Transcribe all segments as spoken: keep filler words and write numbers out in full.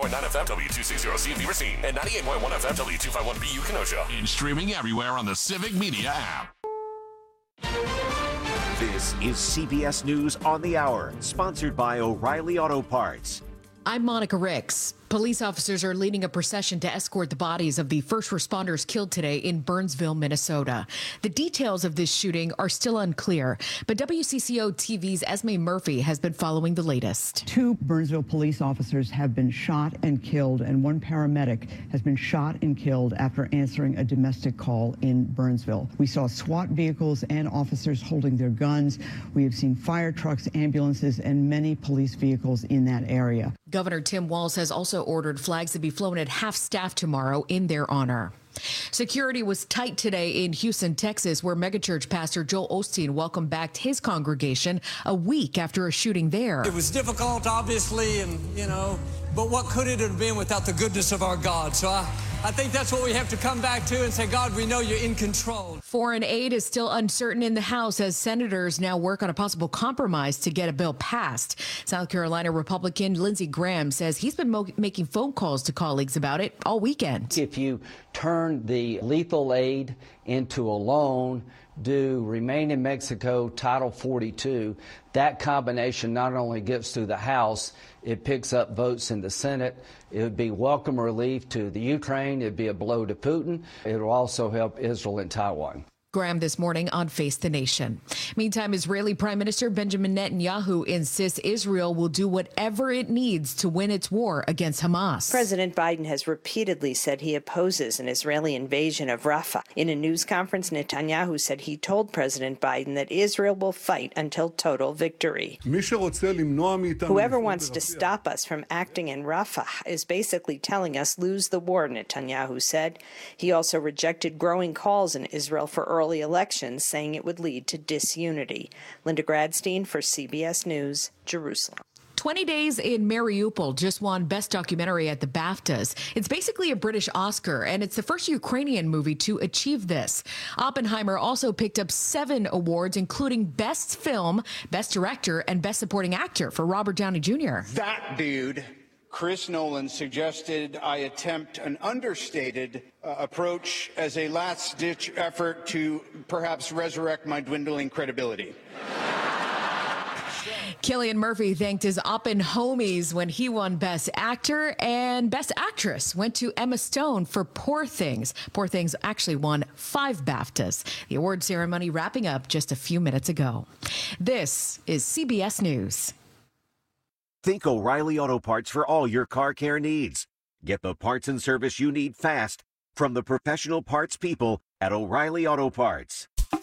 point nine F M, W two sixty C Beaver Scene, and ninety-eight point one F M, W two fifty-one B U Kenosha. And streaming everywhere on the Civic Media app. This is C B S News on the Hour, sponsored by O'Reilly Auto Parts. I'm Monica Ricks. Police officers are leading a procession to escort the bodies of the first responders killed today in Burnsville, Minnesota. The details of this shooting are still unclear, but W C C O T V's Esme Murphy has been following the latest. Two Burnsville police officers have been shot and killed, and one paramedic has been shot and killed after answering a domestic call in Burnsville. We saw SWAT vehicles and officers holding their guns. We have seen fire trucks, ambulances, and many police vehicles in that area. Governor Tim Walz has also ordered flags to be flown at half staff tomorrow in their honor. Security was tight today in Houston, Texas, where megachurch pastor Joel Osteen welcomed back his congregation a week after a shooting there. It was difficult, obviously, and, you know, but what could it have been without the goodness of our God? So I, I think that's what we have to come back to and say, God, we know you're in control. Foreign aid is still uncertain in the House as senators now work on a possible compromise to get a bill passed. South Carolina Republican Lindsey Graham says he's been mo- making phone calls to colleagues about it all weekend. If you turn the lethal aid into a loan, do Remain in Mexico Title forty-two, that combination not only gets through the House, it picks up votes in the Senate. It would be welcome relief to the Ukraine. It would be a blow to Putin. It will also help Israel and Taiwan. Graham this morning on Face the Nation. Meantime, Israeli Prime Minister Benjamin Netanyahu insists Israel will do whatever it needs to win its war against Hamas. President Biden has repeatedly said he opposes an Israeli invasion of Rafah. In a news conference, Netanyahu said he told President Biden that Israel will fight until total victory. Whoever wants to stop us from acting in Rafah is basically telling us lose the war, Netanyahu said. He also rejected growing calls in Israel for early elections, saying it would lead to disunity. Linda Gradstein for C B S News, Jerusalem. twenty days in Mariupol just won Best Documentary at the BAFTAs. It's basically a British Oscar, and it's the first Ukrainian movie to achieve this. Oppenheimer also picked up seven awards, including Best Film, Best Director, and Best Supporting Actor for Robert Downey Junior That dude, Chris Nolan, suggested I attempt an understated uh, approach as a last-ditch effort to perhaps resurrect my dwindling credibility. Cillian Murphy thanked his Oppen homies when he won Best Actor, and Best Actress went to Emma Stone for Poor Things. Poor Things actually won five BAFTAs. The award ceremony wrapping up just a few minutes ago. This is C B S News. Think O'Reilly Auto Parts for all your car care needs. Get the parts and service you need fast from the professional parts people at O'Reilly Auto Parts.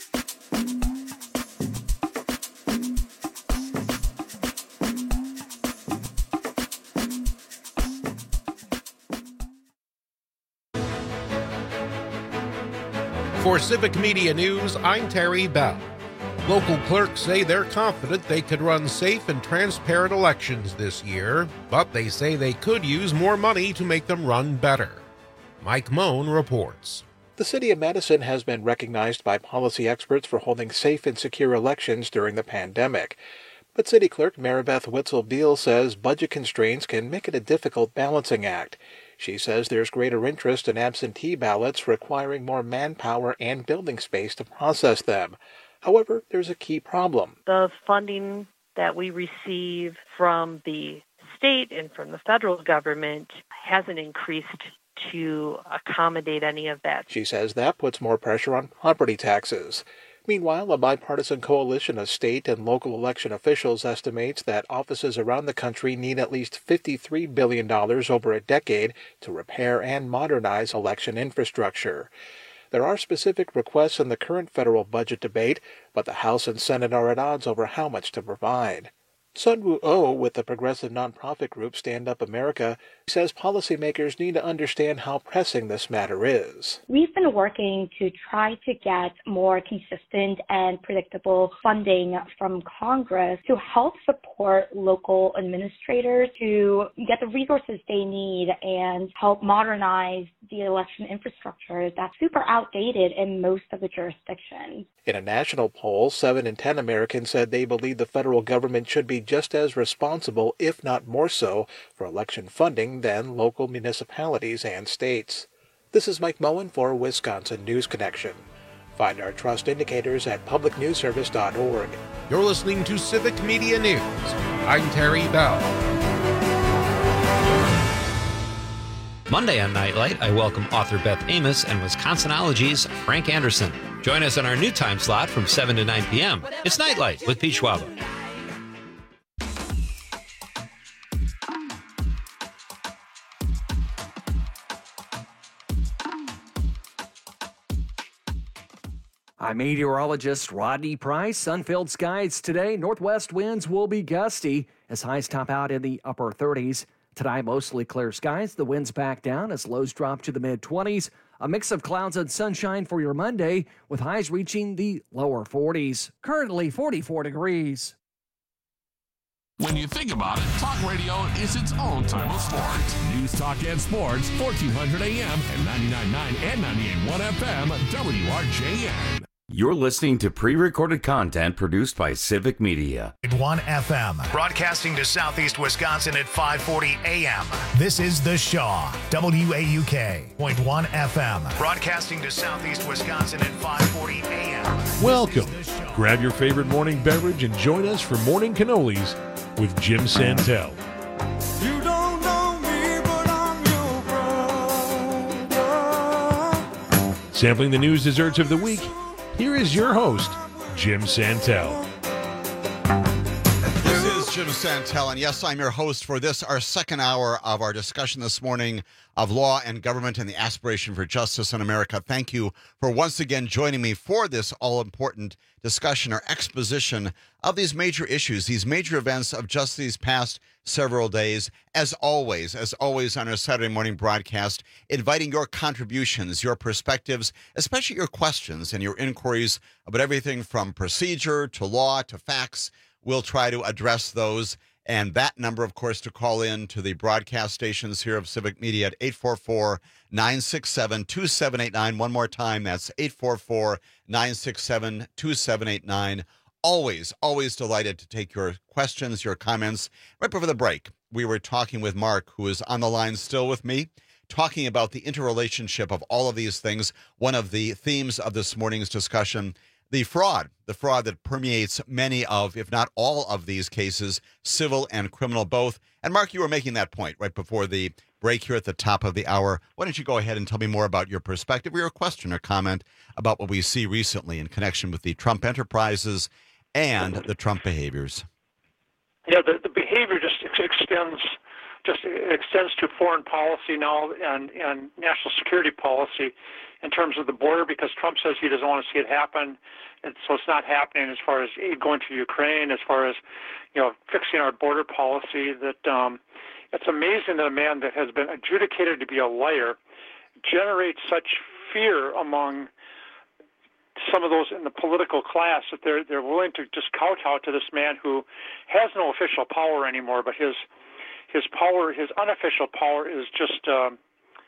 For Civic Media News, I'm Terry Bell. Local clerks say they're confident they could run safe and transparent elections this year, but they say they could use more money to make them run better. Mike Moan reports. The City of Madison has been recognized by policy experts for holding safe and secure elections during the pandemic. But City Clerk Maribeth Witzel-Beal says budget constraints can make it a difficult balancing act. She says there's greater interest in absentee ballots requiring more manpower and building space to process them. However, there's a key problem. The funding that we receive from the state and from the federal government hasn't increased to accommodate any of that. She says that puts more pressure on property taxes. Meanwhile, a bipartisan coalition of state and local election officials estimates that offices around the country need at least fifty-three billion dollars over a decade to repair and modernize election infrastructure. There are specific requests in the current federal budget debate, but the House and Senate are at odds over how much to provide. Sunwoo Oh, with the progressive nonprofit group Stand Up America, says policymakers need to understand how pressing this matter is. We've been working to try to get more consistent and predictable funding from Congress to help support local administrators to get the resources they need and help modernize the election infrastructure that's super outdated in most of the jurisdictions. In a national poll, seven in ten Americans said they believe the federal government should be just as responsible, if not more so, for election funding than local municipalities and states. This is Mike Moen for Wisconsin News Connection. Find our trust indicators at public news service dot org. You're listening to Civic Media News. I'm Terry Bell. Monday on Nightlight, I welcome author Beth Amos and Wisconsinology's Frank Anderson. Join us on our new time slot from seven to nine p.m. It's Nightlight with Pete Schwaba. I'm meteorologist Rodney Price. Sun-filled skies today. Northwest winds will be gusty as highs top out in the upper thirties. Tonight, mostly clear skies. The winds back down as lows drop to the mid-twenties. A mix of clouds and sunshine for your Monday, with highs reaching the lower forties. Currently forty-four degrees. When you think about it, talk radio is its own type of sport. News, talk, and sports, fourteen hundred A M and ninety-nine point nine and ninety-eight point one F M, W R J N. You're listening to pre-recorded content produced by Civic Media. one F M, broadcasting to southeast Wisconsin at five forty A M. This is The Shaw, W A U K, point one F M, broadcasting to southeast Wisconsin at five forty A M. Welcome. Grab your favorite morning beverage and join us for Morning Cannolis with Jim Santel. You don't know me, but I'm your brother. Sampling the news desserts of the week, here is your host, Jim Santel. This is Jim Santel, and yes, I'm your host for this, our second hour of our discussion this morning of law and government and the aspiration for justice in America. Thank you for once again joining me for this all-important discussion or exposition of these major issues, these major events of just these past several days. As always, as always on our Saturday morning broadcast, inviting your contributions, your perspectives, especially your questions and your inquiries about everything from procedure to law to facts. We'll try to address those. And that number, of course, to call in to the broadcast stations here of Civic Media at eight four four, nine six seven, two seven eight nine. One more time, that's eight four four, nine six seven, two seven eight nine. Always, always delighted to take your questions, your comments. Right before the break, we were talking with Mark, who is on the line still with me, talking about the interrelationship of all of these things. One of the themes of this morning's discussion, the fraud, the fraud that permeates many of, if not all of these cases, civil and criminal both. And Mark, you were making that point right before the break here at the top of the hour. Why don't you go ahead and tell me more about your perspective or your question or comment about what we see recently in connection with the Trump enterprises and the Trump behaviors? Yeah, the, the behavior just ex- extends just extends to foreign policy now and, and national security policy in terms of the border, because Trump says he doesn't want to see it happen, and so it's not happening as far as aid going to Ukraine, as far as, you know, fixing our border policy. That um, it's amazing that a man that has been adjudicated to be a liar generates such fear among some of those in the political class that they're they're willing to just kowtow to this man who has no official power anymore, but his his power, his unofficial power, is just um,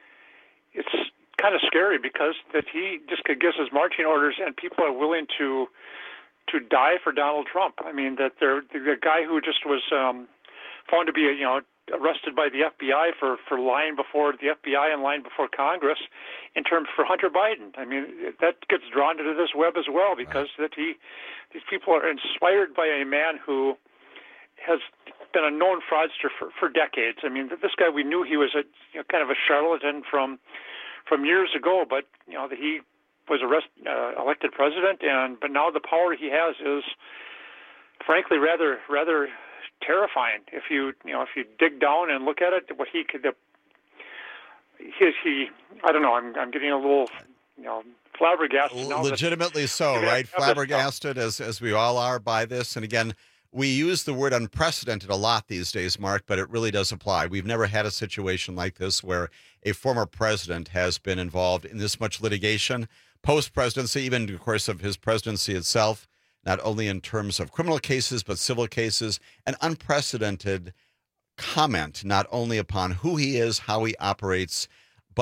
it's kind of scary, because that he just gives his marching orders and people are willing to to die for Donald Trump. I mean, that they're the guy who just was um, found to be, you know, arrested by the F B I for, for lying before the F B I and lying before Congress in terms for Hunter Biden. I mean, that gets drawn into this web as well, because that he these people are inspired by a man who has been a known fraudster for, for decades. I mean, this guy, we knew he was a you know, kind of a charlatan from from years ago, but you know he was arrest, uh, elected president, and but now the power he has is, frankly, rather rather terrifying. If you you know if you dig down and look at it, what he could, the, he he I don't know. I'm I'm getting a little you know flabbergasted. Now Legitimately that, so, right? Flabbergasted as as we all are by this, and again. We use the word unprecedented a lot these days, Mark, but it really does apply. We've never had a situation like this where a former president has been involved in this much litigation, post-presidency, even in the course of his presidency itself, not only in terms of criminal cases, but civil cases, an unprecedented comment, not only upon who he is, how he operates, but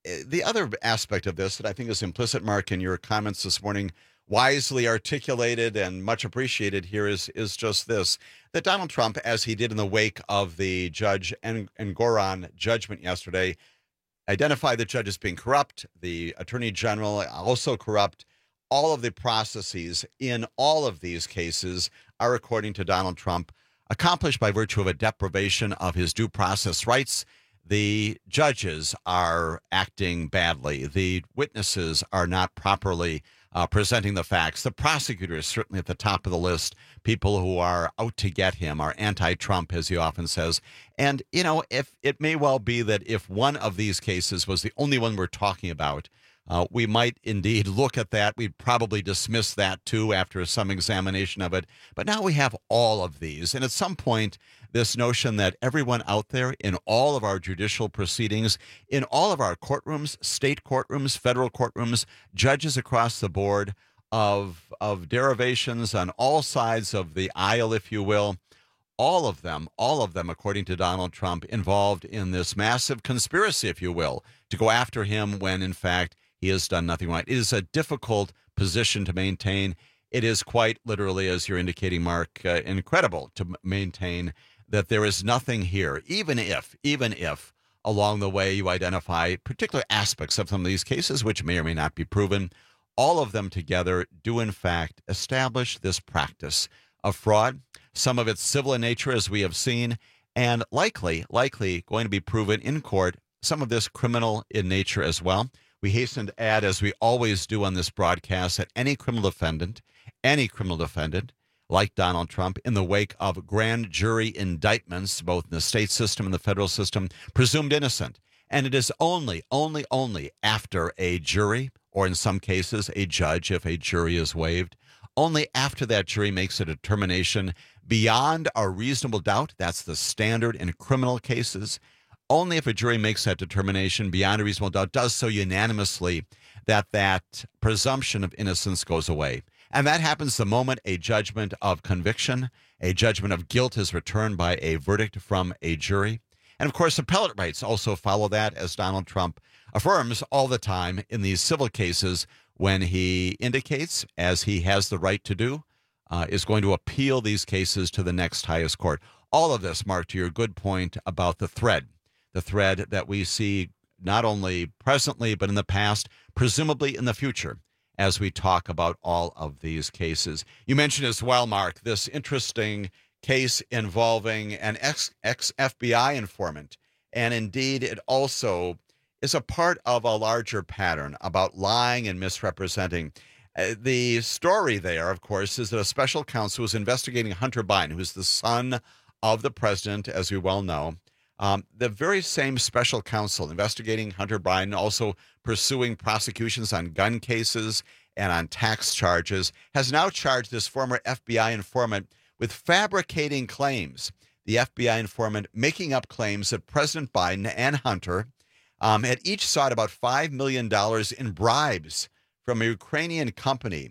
the other aspect of this that I think is implicit, Mark, in your comments this morning, wisely articulated and much appreciated here, is is just this, that Donald Trump, as he did in the wake of the Judge Engoron judgment yesterday, identified the judge as being corrupt, the attorney general also corrupt. All of the processes in all of these cases are, according to Donald Trump, accomplished by virtue of a deprivation of his due process rights. The judges are acting badly. The witnesses are not properly uh, presenting the facts. The prosecutor is certainly at the top of the list. People who are out to get him are anti-Trump, as he often says. And, you know, if it may well be that if one of these cases was the only one we're talking about, Uh, we might indeed look at that. We'd probably dismiss that, too, after some examination of it. But now we have all of these. And at some point, this notion that everyone out there in all of our judicial proceedings, in all of our courtrooms, state courtrooms, federal courtrooms, judges across the board of, of derivations on all sides of the aisle, if you will, all of them, all of them, according to Donald Trump, involved in this massive conspiracy, if you will, to go after him when, in fact, he has done nothing right. It is a difficult position to maintain. It is quite literally, as you're indicating, Mark, uh, incredible to m- maintain that there is nothing here, even if, even if along the way you identify particular aspects of some of these cases, which may or may not be proven. All of them together do, in fact, establish this practice of fraud, some of it civil in nature, as we have seen, and likely, likely going to be proven in court, some of this criminal in nature as well. We hasten to add, as we always do on this broadcast, that any criminal defendant, any criminal defendant, like Donald Trump, in the wake of grand jury indictments, both in the state system and the federal system, presumed innocent. And it is only, only, only after a jury, or in some cases a judge, if a jury is waived, only after that jury makes a determination beyond a reasonable doubt, that's the standard in criminal cases, only if a jury makes that determination beyond a reasonable doubt, does so unanimously, that that presumption of innocence goes away. And that happens the moment a judgment of conviction, a judgment of guilt is returned by a verdict from a jury. And of course, appellate rights also follow that, as Donald Trump affirms all the time in these civil cases when he indicates, as he has the right to do, uh, is going to appeal these cases to the next highest court. All of this, Mark, to your good point about the thread. The thread that we see not only presently, but in the past, presumably in the future, as we talk about all of these cases. You mentioned as well, Mark, this interesting case involving an ex, ex-F B I informant. And indeed, it also is a part of a larger pattern about lying and misrepresenting. Uh, the story there, of course, is that a special counsel was investigating Hunter Biden, who's the son of the president, as we well know. Um, the very same special counsel investigating Hunter Biden, also pursuing prosecutions on gun cases and on tax charges, has now charged this former F B I informant with fabricating claims. The F B I informant making up claims that President Biden and Hunter um, had each sought about five million dollars in bribes from a Ukrainian company.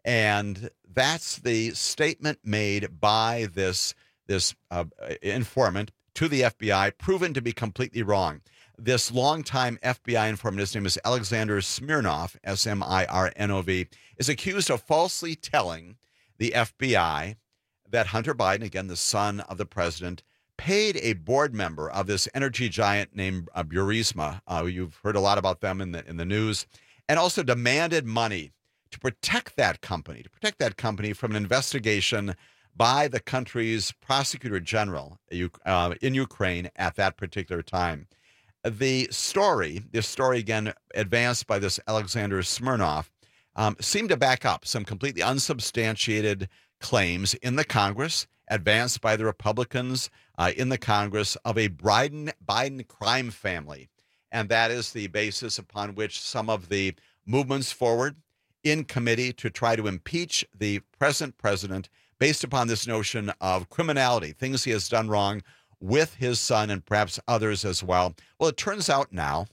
And that's the statement made by this, this uh, informant to the F B I, proven to be completely wrong. This longtime F B I informant, his name is Alexander Smirnov, S M I R N O V, is accused of falsely telling the F B I that Hunter Biden, again, the son of the president, paid a board member of this energy giant named uh, Burisma. Uh, you've heard a lot about them in the in the news, and also demanded money to protect that company, to protect that company from an investigation by the country's prosecutor general uh, in Ukraine at that particular time. The story, this story again advanced by this Alexander Smirnov, um, seemed to back up some completely unsubstantiated claims in the Congress, advanced by the Republicans uh, in the Congress, of a Biden, Biden crime family. And that is the basis upon which some of the movements forward in committee to try to impeach the present president based upon this notion of criminality, things he has done wrong with his son and perhaps others as well. Well, it turns out now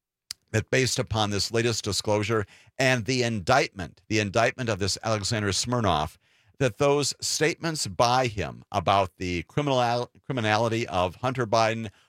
that based upon this latest disclosure and the indictment, the indictment of this Alexander Smirnov, that those statements by him about the criminal criminality of Hunter Biden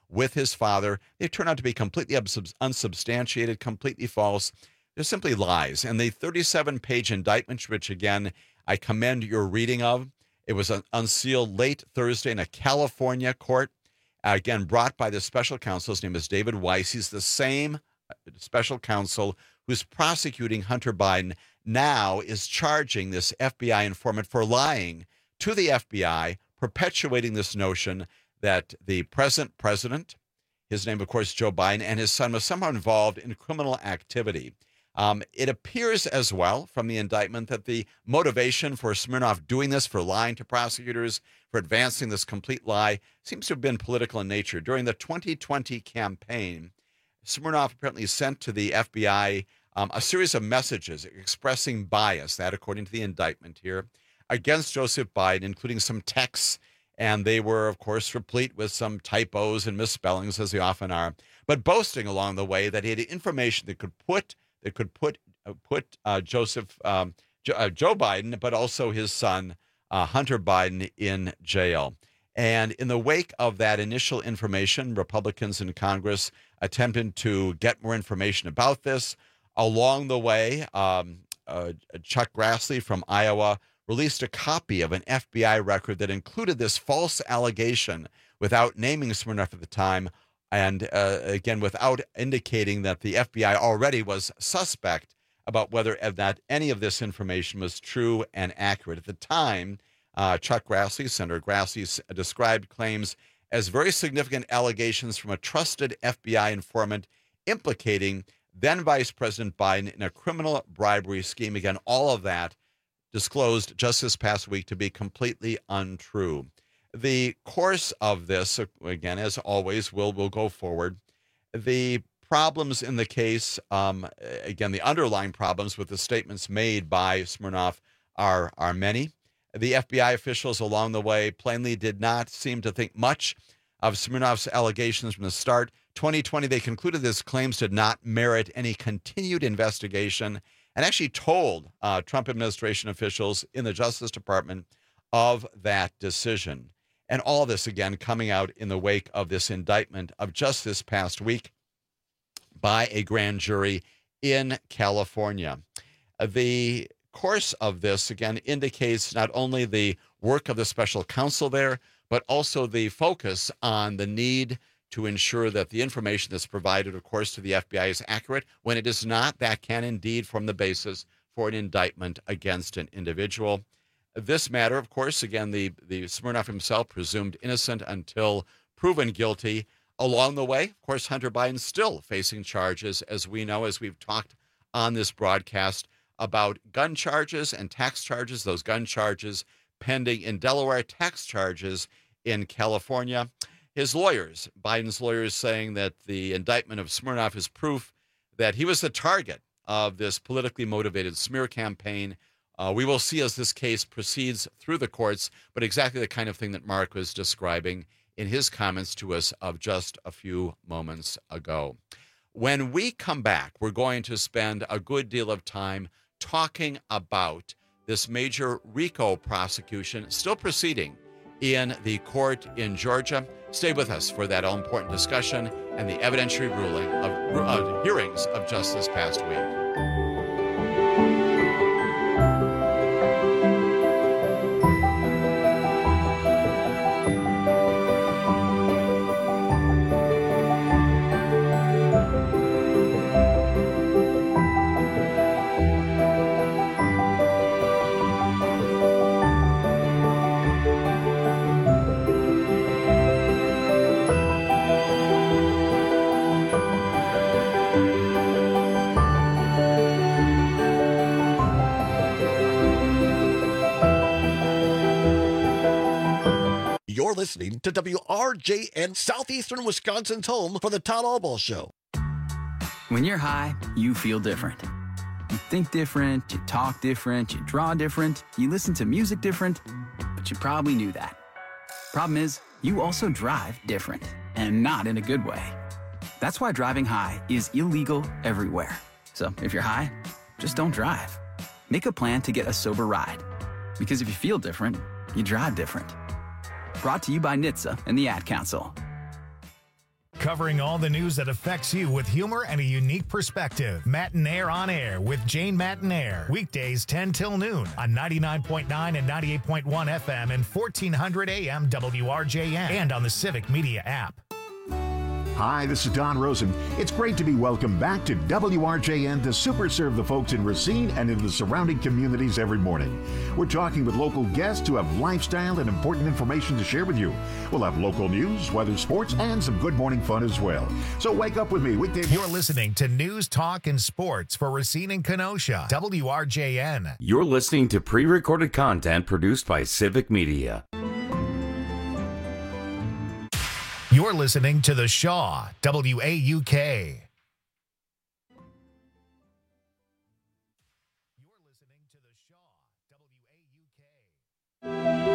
with his father. They turn out to be completely unsub- unsubstantiated, completely false. They're simply lies. And the thirty-seven page indictment, which, again, I commend your reading of, it was unsealed late Thursday in a California court, again, brought by the special counsel. His name is David Weiss. He's the same special counsel who's prosecuting Hunter Biden, now is charging this F B I informant for lying to the F B I, perpetuating this notion that the present president, his name, of course, Joe Biden, and his son was somehow involved in criminal activity. Um, it appears as well from the indictment that the motivation for Smirnov doing this, for lying to prosecutors, for advancing this complete lie, seems to have been political in nature. During the twenty twenty campaign, Smirnov apparently sent to the F B I um, a series of messages expressing bias, that according to the indictment here, against Joseph Biden, including some texts, and they were, of course, replete with some typos and misspellings, as they often are, but boasting along the way that he had information that could put that could put uh, put uh, Joseph um, jo- uh, Joe Biden, but also his son uh, Hunter Biden in jail. And in the wake of that initial information, Republicans in Congress attempted to get more information about this. Along the way, um, uh, Chuck Grassley from Iowa released a copy of an F B I record that included this false allegation without naming Smirnov at the time, and uh, again, without indicating that the F B I already was suspect about whether that any of this information was true and accurate. At the time, uh, Chuck Grassley, Senator Grassley, described claims as very significant allegations from a trusted F B I informant implicating then Vice President Biden in a criminal bribery scheme. Again, all of that disclosed just this past week to be completely untrue. The course of this, again, as always, will will go forward. The problems in the case, um, again, the underlying problems with the statements made by Smirnov are, are many. The F B I officials along the way plainly did not seem to think much of Smirnov's allegations from the start. twenty twenty, they concluded his claims did not merit any continued investigation, and actually told uh, Trump administration officials in the Justice Department of that decision. And all this, again, coming out in the wake of this indictment of just this past week by a grand jury in California. The course of this, again, indicates not only the work of the special counsel there, but also the focus on the need to ensure that the information that's provided, of course, to the F B I is accurate. When it is not, that can indeed form the basis for an indictment against an individual. This matter, of course, again, the, the Smirnov himself presumed innocent until proven guilty. Along the way, of course, Hunter Biden still facing charges, as we know, as we've talked on this broadcast, about gun charges and tax charges, those gun charges pending in Delaware, tax charges in California. His lawyers, Biden's lawyers, saying that the indictment of Smirnov is proof that he was the target of this politically motivated smear campaign. Uh, we will see as this case proceeds through the courts, but exactly the kind of thing that Mark was describing in his comments to us of just a few moments ago. When we come back, we're going to spend a good deal of time talking about this major RICO prosecution still proceeding in the court in Georgia. Stay with us for that all-important discussion and the evidentiary ruling of uh, hearings of just this past week. You're listening to W R J N, Southeastern Wisconsin's home for the Todd Albaugh Show. When you're high, you feel different. You think different, you talk different, you draw different, you listen to music different, but you probably knew that. Problem is, you also drive different, and not in a good way. That's why driving high is illegal everywhere. So if you're high, just don't drive. Make a plan to get a sober ride. Because if you feel different, you drive different. Brought to you by N H T S A and the Ad Council. Covering all the news that affects you with humor and a unique perspective. Matinaire on Air with Jane Matinaire. Weekdays ten till noon on ninety-nine point nine and ninety-eight point one F M and fourteen hundred A M W R J N and on the Civic Media app. Hi, this is Don Rosen. It's great to be welcomed back to W R J N to super serve the folks in Racine and in the surrounding communities every morning. We're talking with local guests who have lifestyle and important information to share with you. We'll have local news, weather, sports, and some good morning fun as well. So wake up with me weekday. You're listening to News, Talk, and Sports for Racine and Kenosha. W R J N. You're listening to pre-recorded content produced by Civic Media. You're listening to The Shaw, W A U K. You're listening to The Shaw, W A U K.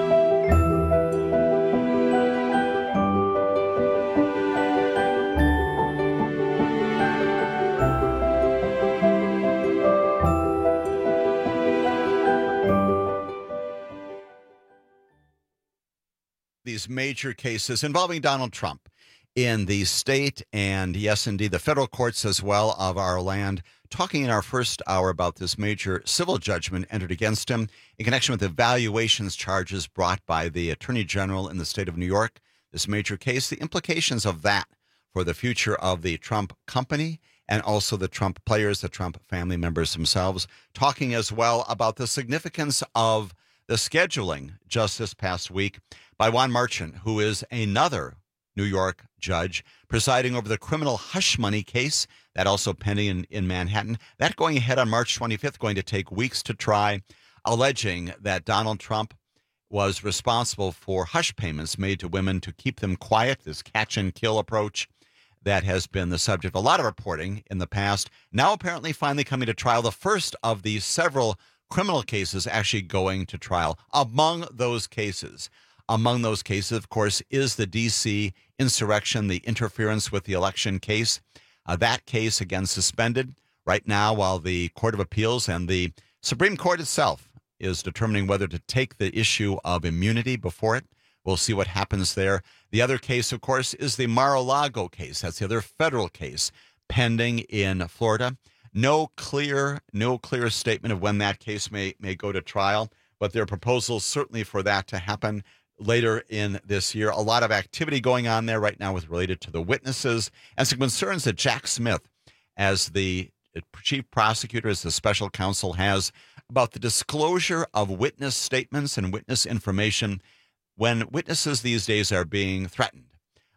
These major cases involving Donald Trump in the state and, yes, indeed, the federal courts as well of our land, talking in our first hour about this major civil judgment entered against him in connection with evaluations charges brought by the Attorney General in the state of New York. This major case, the implications of that for the future of the Trump company and also the Trump players, the Trump family members themselves, talking as well about the significance of the scheduling just this past week by Juan Marchant, who is another New York judge presiding over the criminal hush money case that also pending in, in Manhattan. That going ahead on March twenty-fifth, going to take weeks to try, alleging that Donald Trump was responsible for hush payments made to women to keep them quiet, this catch and kill approach that has been the subject of a lot of reporting in the past. Now apparently finally coming to trial, the first of the several criminal cases actually going to trial. Among those cases, among those cases, of course, is the D C insurrection, the interference with the election case. Uh, that case, again, suspended right now while the Court of Appeals and the Supreme Court itself is determining whether to take the issue of immunity before it. We'll see what happens there. The other case, of course, is the Mar-a-Lago case. That's the other federal case pending in Florida. No clear, no clear statement of when that case may may go to trial, but there are proposals certainly for that to happen later in this year. A lot of activity going on there right now with related to the witnesses and some concerns that Jack Smith, as the chief prosecutor, as the special counsel, has about the disclosure of witness statements and witness information when witnesses these days are being threatened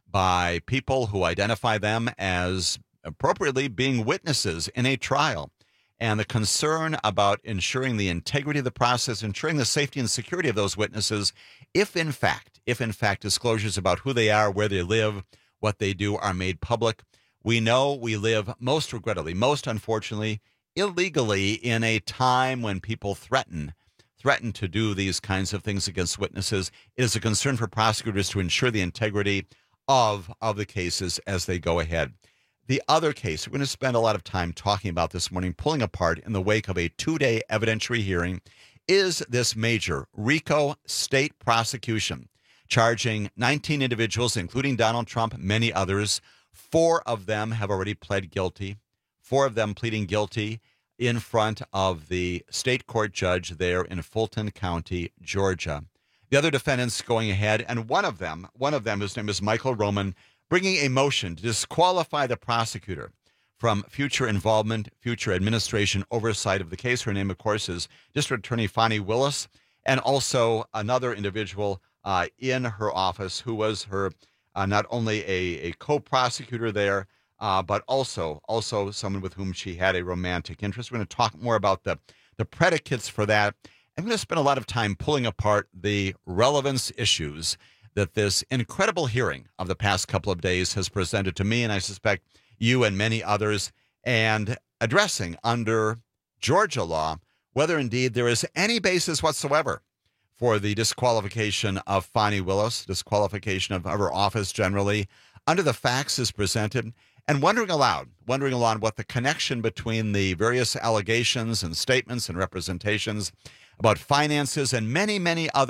by people who identify them as appropriately being witnesses in a trial, and the concern about ensuring the integrity of the process, ensuring the safety and security of those witnesses, if in fact, if in fact disclosures about who they are, where they live, what they do are made public. We know we live, most regrettably, most unfortunately, illegally in a time when people threaten, threaten to do these kinds of things against witnesses. It is a concern for prosecutors to ensure the integrity of, of the cases as they go ahead. The other case we're going to spend a lot of time talking about this morning, pulling apart in the wake of a two-day evidentiary hearing, is this major RICO state prosecution charging nineteen individuals, including Donald Trump, many others. Four of them have already pled guilty, four of them pleading guilty in front of the state court judge there in Fulton County, Georgia. The other defendants going ahead, and one of them, one of them, his name is Michael Roman, bringing a motion to disqualify the prosecutor from future involvement, future administration oversight of the case. Her name, of course, is District Attorney Fani Willis, and also another individual uh, in her office who was her uh, not only a, a co-prosecutor there, uh, but also also someone with whom she had a romantic interest. We're going to talk more about the, the predicates for that. I'm going to spend a lot of time pulling apart the relevance issues that this incredible hearing of the past couple of days has presented to me, and I suspect you and many others, and addressing under Georgia law whether indeed there is any basis whatsoever for the disqualification of Fani Willis, disqualification of her office generally, under the facts as presented, and wondering aloud, wondering aloud what the connection between the various allegations and statements and representations about finances and many, many other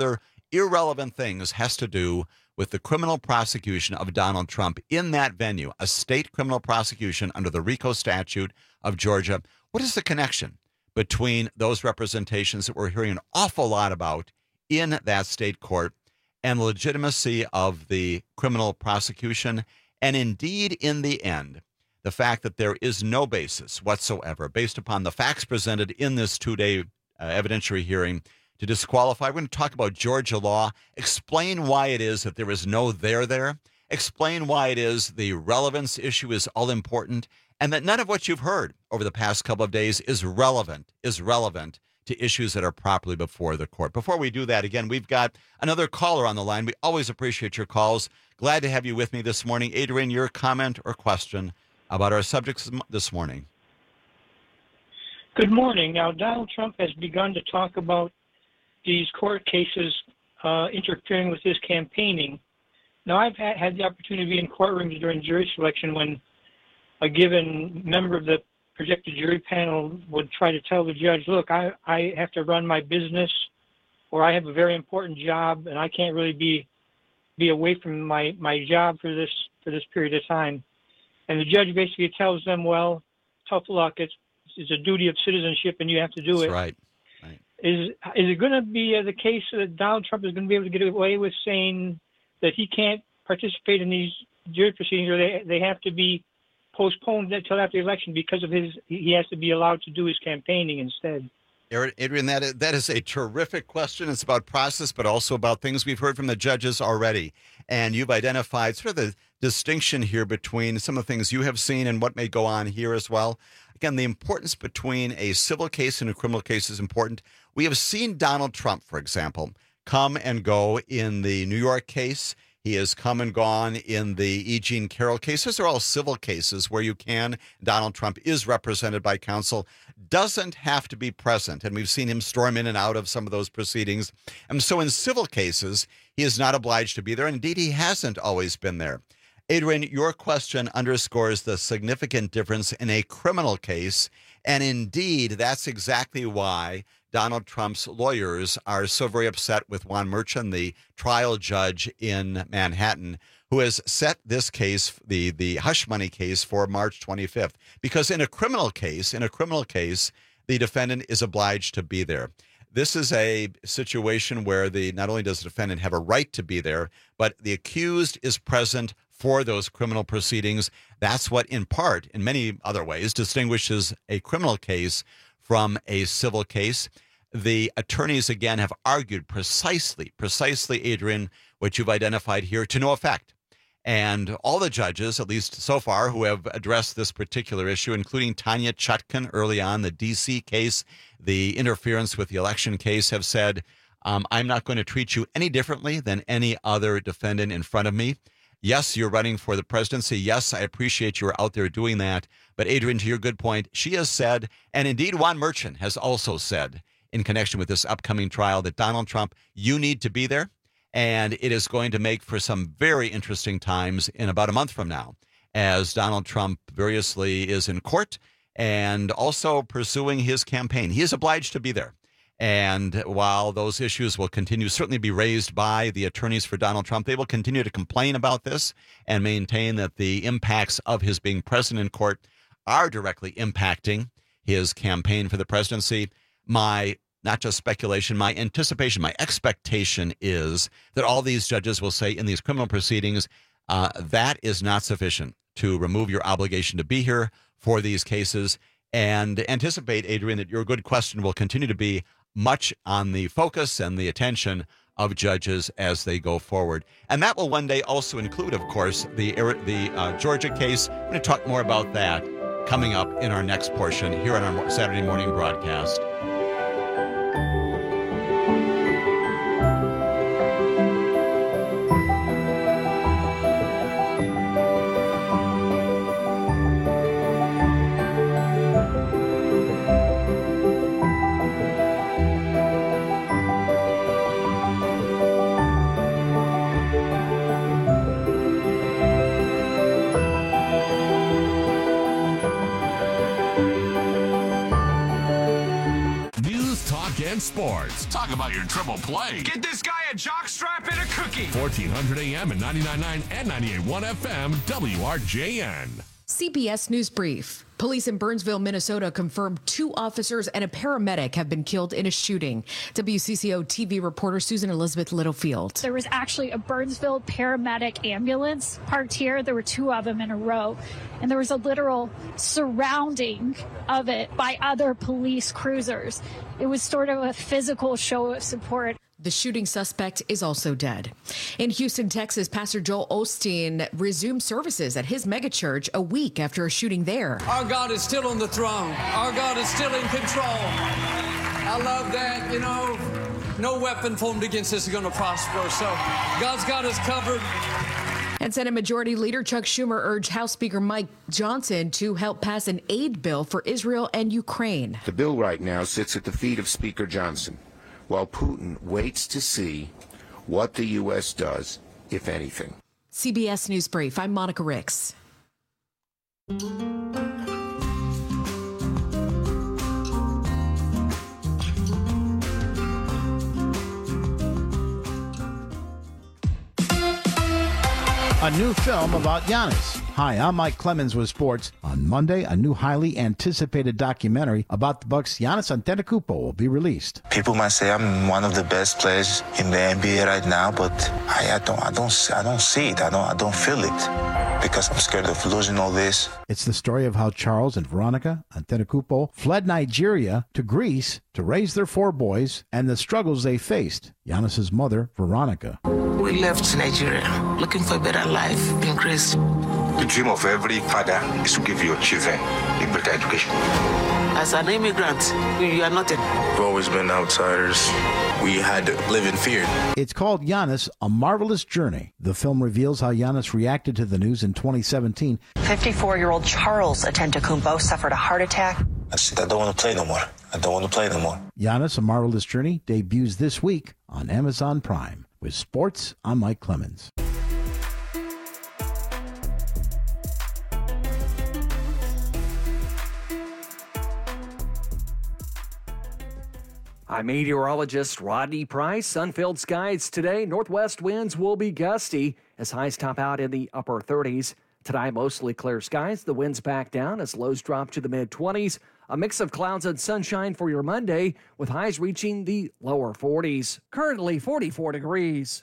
irrelevant things has to do with the criminal prosecution of Donald Trump in that venue, a state criminal prosecution under the RICO statute of Georgia. What is the connection between those representations that we're hearing an awful lot about in that state court and the legitimacy of the criminal prosecution, and indeed, in the end, the fact that there is no basis whatsoever, based upon the facts presented in this two-day uh, evidentiary hearing, to disqualify? We're going to talk about Georgia law, explain why it is that there is no there there, explain why it is the relevance issue is all important, and that none of what you've heard over the past couple of days is relevant, is relevant to issues that are properly before the court. Before we do that, again, we've got another caller on the line. We always appreciate your calls. Glad to have you with me this morning. Adrian, your comment or question about our subjects this morning. Good morning. Now, Donald Trump has begun to talk about these court cases uh, interfering with his campaigning. Now, I've had, had the opportunity to be in courtrooms during jury selection when a given member of the projected jury panel would try to tell the judge, look, I, I have to run my business, or I have a very important job, and I can't really be be away from my, my job for this for this period of time. And the judge basically tells them, well, tough luck. It's it's a duty of citizenship, and you have to do That's it. right. right. Is is it going to be uh, the case that Donald Trump is going to be able to get away with saying that he can't participate in these jury proceedings, or they they have to be postponed until after the election because of his he has to be allowed to do his campaigning instead? Adrian, that is, that is a terrific question. It's about process, but also about things we've heard from the judges already. And you've identified sort of the distinction here between some of the things you have seen and what may go on here as well. Again, the importance between a civil case and a criminal case is important. We have seen Donald Trump, for example, come and go in the New York case. He has come and gone in the E. Jean Carroll case. Those are all civil cases where you can. Donald Trump is represented by counsel, doesn't have to be present. And we've seen him storm in and out of some of those proceedings. And so in civil cases, he is not obliged to be there. Indeed, he hasn't always been there. Adrian, your question underscores the significant difference in a criminal case. And indeed, that's exactly why Donald Trump's lawyers are so very upset with Juan Merchan, the trial judge in Manhattan, who has set this case, the, the hush money case, for March twenty-fifth. Because in a criminal case, in a criminal case, the defendant is obliged to be there. This is a situation where the not only does the defendant have a right to be there, but the accused is present for those criminal proceedings. That's what, in part, in many other ways, distinguishes a criminal case from a civil case. The attorneys, again, have argued precisely, precisely, Adrian, what you've identified here, to no effect. And all the judges, at least so far, who have addressed this particular issue, including Tanya Chutkan early on, the D C case, the interference with the election case, have said, um, I'm not going to treat you any differently than any other defendant in front of me. Yes, you're running for the presidency. Yes, I appreciate you're out there doing that. But Adrian, to your good point, she has said, and indeed Juan Merchan has also said, in connection with this upcoming trial, that Donald Trump, you need to be there. And it is going to make for some very interesting times in about a month from now, as Donald Trump variously is in court and also pursuing his campaign. He is obliged to be there. And while those issues will continue, certainly be raised by the attorneys for Donald Trump, they will continue to complain about this and maintain that the impacts of his being present in court are directly impacting his campaign for the presidency. My, not just speculation, my anticipation, my expectation is that all these judges will say in these criminal proceedings, uh, that is not sufficient to remove your obligation to be here for these cases. And anticipate, Adrian, that your good question will continue to be much on the focus and the attention of judges as they go forward. And that will one day also include, of course, the, the uh, Georgia case. We're going to talk more about that coming up in our next portion here on our Saturday morning broadcast. and sports. Talk about your triple play. Get this guy a jockstrap and a cookie. fourteen hundred A M and ninety-nine point nine and ninety-eight point one F M, W R J N. C B S News Brief. Police in Burnsville, Minnesota confirmed two officers and a paramedic have been killed in a shooting. W C C O T V reporter Susan Elizabeth Littlefield. There was actually a Burnsville paramedic ambulance parked here. There were two of them in a row. And there was a literal surrounding of it by other police cruisers. It was sort of a physical show of support. The shooting suspect is also dead. In Houston, Texas, Pastor Joel Osteen resumed services at his megachurch a week after a shooting there. Our God is still on the throne. Our God is still in control. I love that. You know, no weapon formed against us is going to prosper. So God's got us covered. And Senate Majority Leader Chuck Schumer urged House Speaker Mike Johnson to help pass an aid bill for Israel and Ukraine. The bill right now sits at the feet of Speaker Johnson, while Putin waits to see what the U S does, if anything. C B S News Brief, I'm Monica Ricks. A new film about Giannis. Hi, I'm Mike Clemens with sports. On Monday, a new highly anticipated documentary about the Bucks' Giannis Antetokounmpo will be released. People might say I'm one of the best players in the N B A right now, but I, I don't, I don't, I don't see it. I don't, I don't feel it because I'm scared of losing all this. It's the story of how Charles and Veronica Antetokounmpo fled Nigeria to Greece to raise their four boys and the struggles they faced. Giannis's mother, Veronica. We left Nigeria looking for a better life in Greece. The dream of every father is to give your children a better education. As an immigrant, you are nothing. We've always been outsiders. We had to live in fear. It's called Giannis, A Marvelous Journey. The film reveals how Giannis reacted to the news in twenty seventeen. fifty-four-year-old Charles Antetokounmpo suffered a heart attack. I said, I don't want to play no more. I don't want to play no more. Giannis, A Marvelous Journey debuts this week on Amazon Prime. With sports, I'm Mike Clemens. I'm meteorologist Rodney Price. Sun-filled skies today. Northwest winds will be gusty as highs top out in the upper thirties. Tonight, mostly clear skies. The winds back down as lows drop to the mid-twenties. A mix of clouds and sunshine for your Monday, with highs reaching the lower forties. Currently forty-four degrees.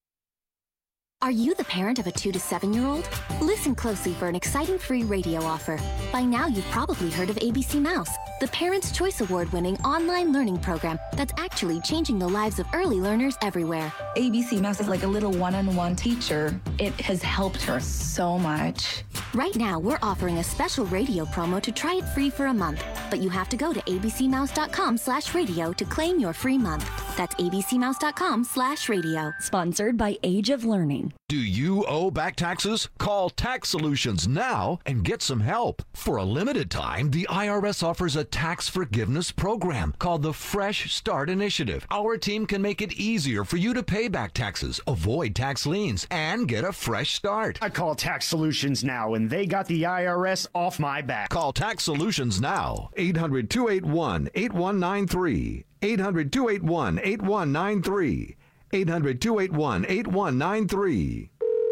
Are you the parent of a two to seven-year-old? Listen closely for an exciting free radio offer. By now, you've probably heard of A B C Mouse, the Parents' Choice Award-winning online learning program that's actually changing the lives of early learners everywhere. A B C Mouse is like a little one-on-one teacher. It has helped her so much. Right now, we're offering a special radio promo to try it free for a month, but you have to go to abcmouse.com slash radio to claim your free month. That's abcmouse.com slash radio. Sponsored by Age of Learning. Do you owe back taxes? Call Tax Solutions now and get some help. For a limited time, the I R S offers a tax forgiveness program called the Fresh Start Initiative. Our team can make it easier for you to pay back taxes, avoid tax liens, and get a fresh start. I call Tax Solutions now, and they got the I R S off my back. Call Tax Solutions now. eight hundred, two eight one, eight one nine three. eight hundred, two eight one, eight one nine three. eight hundred, two eight one, eight one nine three.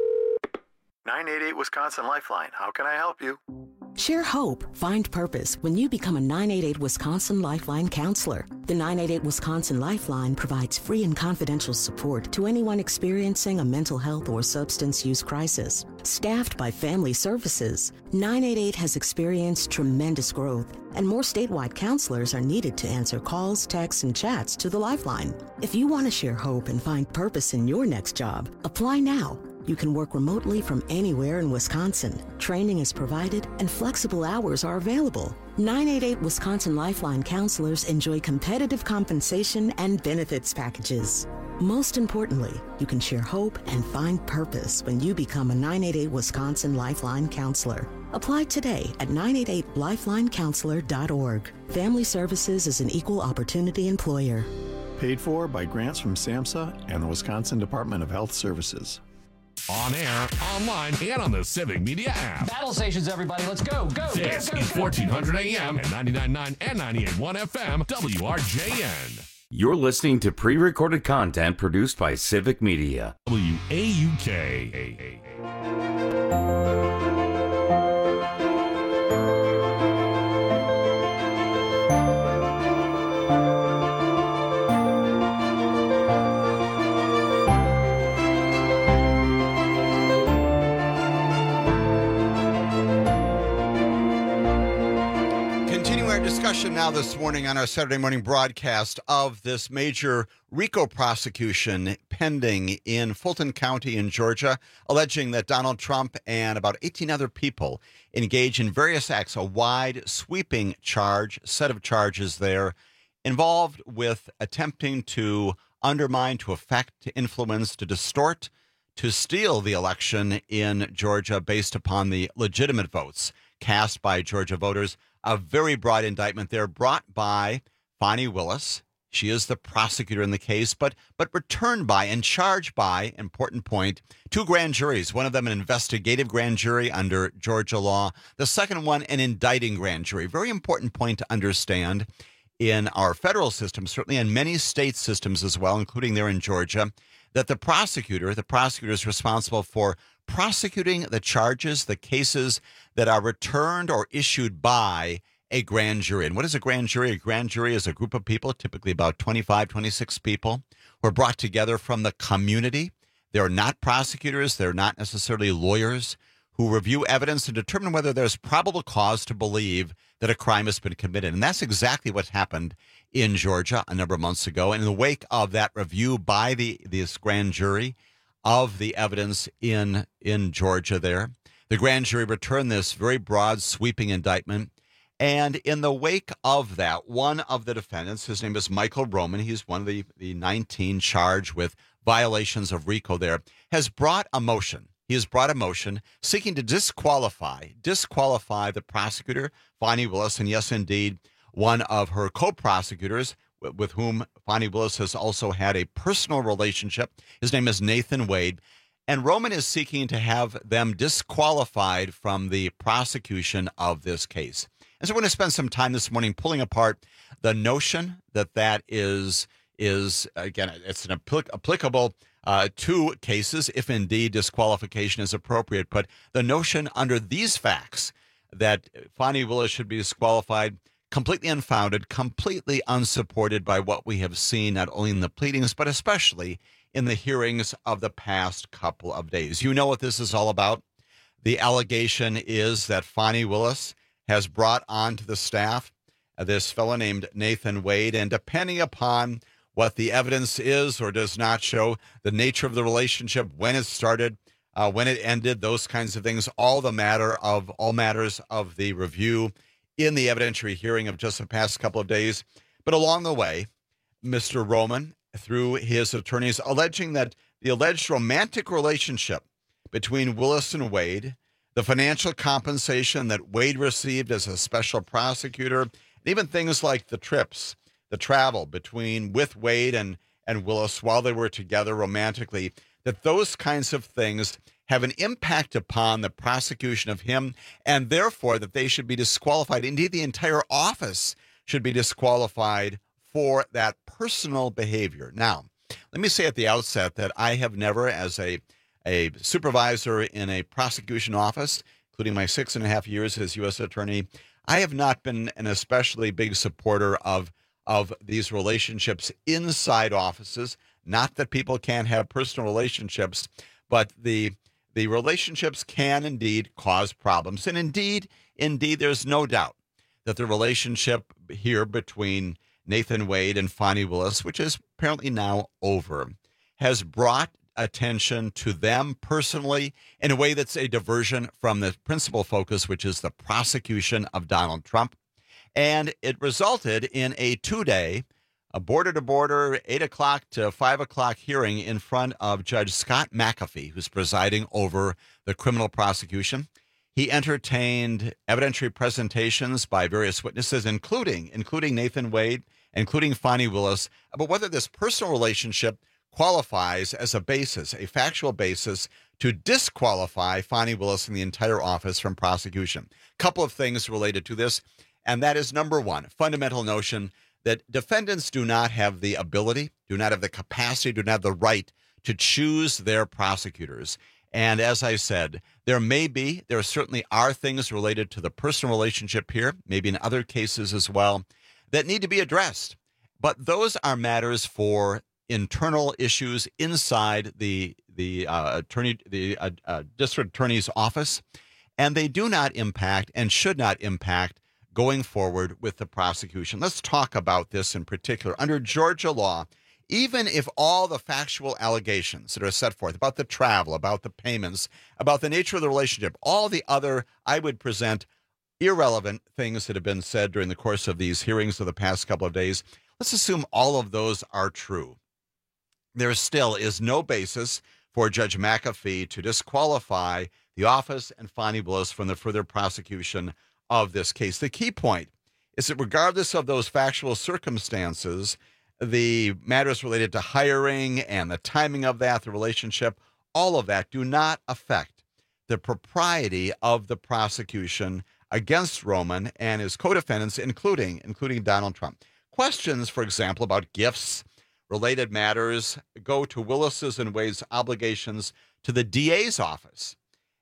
nine eight eight Wisconsin Lifeline. How can I help you? Share hope, find purpose when you become a nine eight eight Wisconsin Lifeline counselor. The nine eight eight Wisconsin Lifeline provides free and confidential support to anyone experiencing a mental health or substance use crisis. Staffed by Family Services, nine eight eight has experienced tremendous growth, and more statewide counselors are needed to answer calls, texts, and chats to the Lifeline. If you want to share hope and find purpose in your next job, apply now. You can work remotely from anywhere in Wisconsin. Training is provided and flexible hours are available. nine eight eight Wisconsin Lifeline counselors enjoy competitive compensation and benefits packages. Most importantly, you can share hope and find purpose when you become a nine eight eight Wisconsin Lifeline counselor. Apply today at nine eight eight lifeline counselor dot org. Family Services is an equal opportunity employer. Paid for by grants from SAMHSA and the Wisconsin Department of Health Services. On air, online, and on the Civic Media app. Battle stations, everybody. Let's go, go, This go, go, is go. fourteen hundred A M and ninety-nine point nine and ninety-eight point one F M, W R J N. You're listening to pre-recorded content produced by Civic Media. W A U K. Discussion now this morning on our Saturday morning broadcast of this major RICO prosecution pending in Fulton County in Georgia, alleging that Donald Trump and about eighteen other people engage in various acts, a wide sweeping charge, set of charges there, involved with attempting to undermine, to affect, to influence, to distort, to steal the election in Georgia based upon the legitimate votes cast by Georgia voters. A very broad indictment there brought by Fani Willis. She is the prosecutor in the case, but but returned by and charged by, important point, two grand juries. One of them an investigative grand jury under Georgia law. The second one an indicting grand jury. Very important point to understand in our federal system, certainly in many state systems as well, including there in Georgia, that the prosecutor, the prosecutor is responsible for prosecuting the charges, the cases that are returned or issued by a grand jury. And what is a grand jury? A grand jury is a group of people, typically about twenty-five, twenty-six people, who are brought together from the community. They're not prosecutors. They're not necessarily lawyers who review evidence and determine whether there's probable cause to believe that a crime has been committed. And that's exactly what happened in Georgia a number of months ago. And in the wake of that review by the this grand jury of the evidence in in Georgia there, the grand jury returned this very broad, sweeping indictment. And in the wake of that, one of the defendants, his name is Michael Roman, he's one of the, the nineteen charged with violations of RICO there, has brought a motion. He has brought a motion seeking to disqualify, disqualify the prosecutor, Fani Willis, and yes, indeed, one of her co-prosecutors, with whom Fani Willis has also had a personal relationship. His name is Nathan Wade. And Roman is seeking to have them disqualified from the prosecution of this case. And so we're going to spend some time this morning pulling apart the notion that that is, is again, it's an applic- applicable uh, to cases, if indeed disqualification is appropriate. But the notion under these facts that Fani Willis should be disqualified, completely unfounded, completely unsupported by what we have seen, not only in the pleadings, but especially in the hearings of the past couple of days. You know what this is all about. The allegation is that Fani Willis has brought onto the staff this fellow named Nathan Wade, and depending upon what the evidence is or does not show, the nature of the relationship, when it started, uh, when it ended, those kinds of things, all the matter of all matters of the review in the evidentiary hearing of just the past couple of days. But along the way, Mister Roman, through his attorneys, alleging that the alleged romantic relationship between Willis and Wade, the financial compensation that Wade received as a special prosecutor, and even things like the trips, the travel between with Wade and, and Willis while they were together romantically, that those kinds of things have an impact upon the prosecution of him, and therefore that they should be disqualified. Indeed, the entire office should be disqualified for that personal behavior. Now, let me say at the outset that I have never, as a, a supervisor in a prosecution office, including my six and a half years as U S attorney, I have not been an especially big supporter of, of these relationships inside offices. Not that people can't have personal relationships, but the the relationships can indeed cause problems. And indeed, indeed, there's no doubt that the relationship here between Nathan Wade and Fani Willis, which is apparently now over, has brought attention to them personally in a way that's a diversion from the principal focus, which is the prosecution of Donald Trump. And it resulted in a two-day, a border-to-border, eight o'clock to five o'clock hearing in front of Judge Scott McAfee, who's presiding over the criminal prosecution. He entertained evidentiary presentations by various witnesses, including including Nathan Wade, including Fani Willis, about whether this personal relationship qualifies as a basis, a factual basis, to disqualify Fani Willis and the entire office from prosecution. A couple of things related to this, and that is, number one, fundamental notion that defendants do not have the ability, do not have the capacity, do not have the right to choose their prosecutors. And as I said, there may be, there certainly are things related to the personal relationship here, maybe in other cases as well, that need to be addressed. But those are matters for internal issues inside the the uh, attorney, the uh, uh, district attorney's office, and they do not impact and should not impact going forward with the prosecution. Let's talk about this in particular. Under Georgia law, even if all the factual allegations that are set forth about the travel, about the payments, about the nature of the relationship, all the other, I would present, irrelevant things that have been said during the course of these hearings of the past couple of days, let's assume all of those are true. There still is no basis for Judge McAfee to disqualify the office and Fani Willis from the further prosecution of this case. The key point is that regardless of those factual circumstances, the matters related to hiring and the timing of that, the relationship, all of that do not affect the propriety of the prosecution against Roman and his co-defendants, including, including Donald Trump. Questions, for example, about gifts, related matters go to Willis's and Wade's obligations to the D A's office.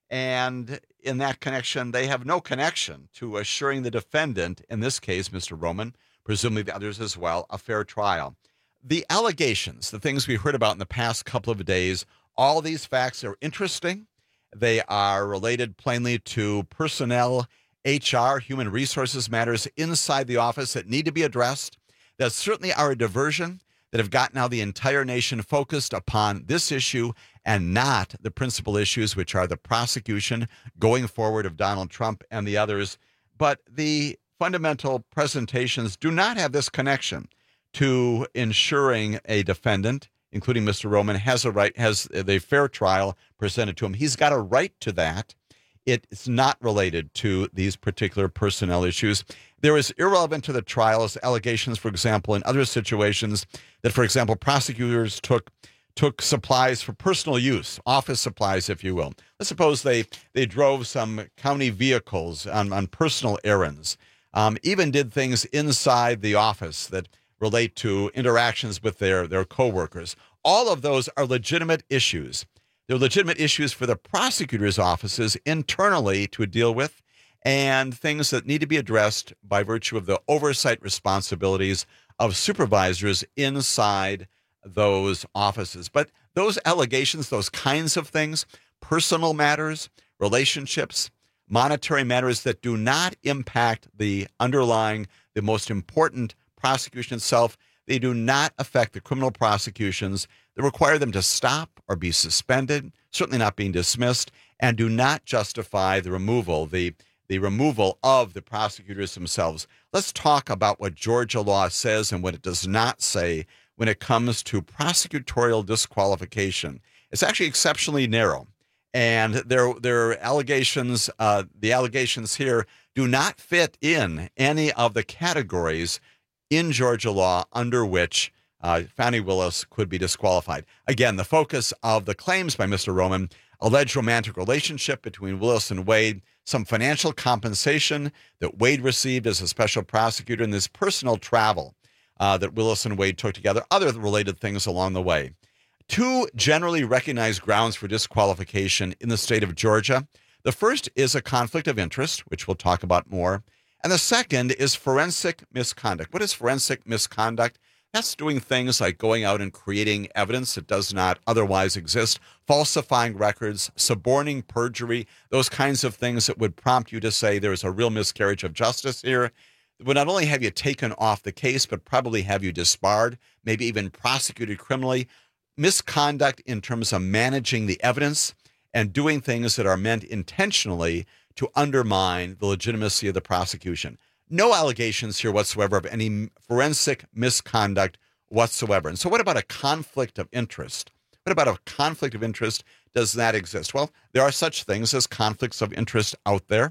And in that connection, they have no connection to assuring the defendant, in this case, Mister Roman, presumably the others as well, a fair trial. The allegations, the things we heard about in the past couple of days, all these facts are interesting. They are related plainly to personnel, H R, human resources matters inside the office that need to be addressed, that certainly are a diversion, that have got now the entire nation focused upon this issue and not the principal issues, which are the prosecution going forward of Donald Trump and the others. But the fundamental presentations do not have this connection to ensuring a defendant, including Mister Roman, has a right, has the fair trial presented to him. He's got a right to that. It's not related to these particular personnel issues. There is irrelevant to the trials allegations, for example, in other situations that, for example, prosecutors took took supplies for personal use, office supplies, if you will. Let's suppose they they drove some county vehicles on, on personal errands, um, even did things inside the office that relate to interactions with their, their coworkers. All of those are legitimate issues. They're legitimate issues for the prosecutor's offices internally to deal with, and things that need to be addressed by virtue of the oversight responsibilities of supervisors inside those offices. But those allegations, those kinds of things, personal matters, relationships, monetary matters that do not impact the underlying, the most important prosecution itself, they do not affect the criminal prosecutions that require them to stop or be suspended, certainly not being dismissed, and do not justify the removal, the, the removal of the prosecutors themselves. Let's talk about what Georgia law says and what it does not say when it comes to prosecutorial disqualification. It's actually exceptionally narrow. And their, their allegations, uh, the allegations here do not fit in any of the categories in Georgia law under which uh, Fani Willis could be disqualified. Again, the focus of the claims by Mister Roman, alleged romantic relationship between Willis and Wade, some financial compensation that Wade received as a special prosecutor, and this personal travel uh, that Willis and Wade took together, other related things along the way. Two generally recognized grounds for disqualification in the state of Georgia. The first is a conflict of interest, which we'll talk about more. And the second is forensic misconduct. What is forensic misconduct? That's doing things like going out and creating evidence that does not otherwise exist, falsifying records, suborning perjury, those kinds of things that would prompt you to say there is a real miscarriage of justice here. It would not only have you taken off the case, but probably have you disbarred, maybe even prosecuted criminally. Misconduct in terms of managing the evidence and doing things that are meant intentionally to undermine the legitimacy of the prosecution. No allegations here whatsoever of any forensic misconduct whatsoever. And so what about a conflict of interest? What about a conflict of interest? Does that exist? Well, there are such things as conflicts of interest out there.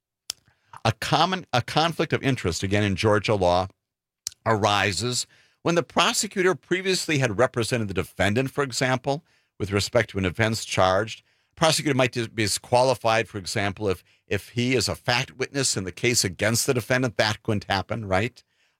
A common a conflict of interest, again in Georgia law, arises when the prosecutor previously had represented the defendant, for example, with respect to an offense charged. Prosecutor might be disqualified, for example, if if he is a fact witness in the case against the defendant. That couldn't happen, right?